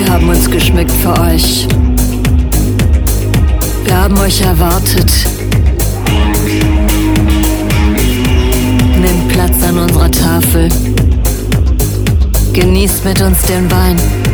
haben uns geschmückt für euch. Wir haben euch erwartet. Nehmt Platz an unserer Tafel. Genießt mit uns den Wein.